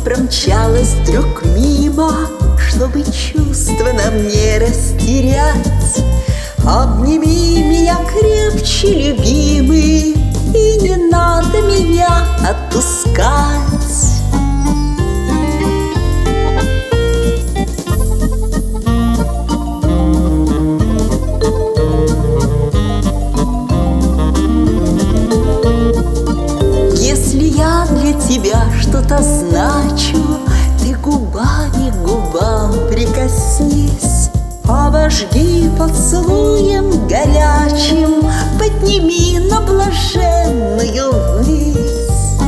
промчалась вдруг мимо, чтобы чувства нам не растерять. Обними меня крепче, любимый, и не надо меня отпускать. Если я для тебя что-то значу, ты губами к губам прикоснись, обожги поцелуем горячим, подними на блаженную высь.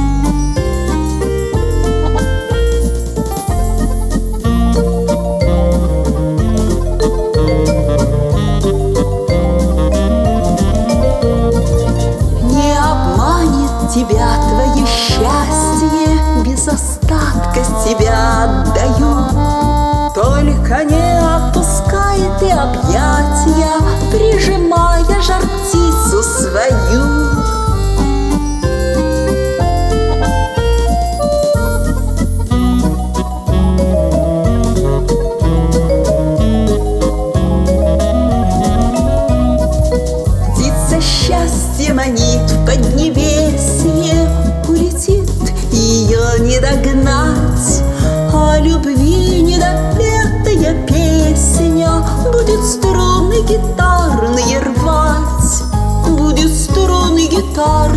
Не обманет тебя твое счастье, без остатка тебя отдаю. Только не отпускай ты объятия, прижимая жар птицу свою. Птица счастье манит в поднебесье, улетит, ее не догнать. О любви недопетая песня будет струны гитарные рвать, будет струны гитарные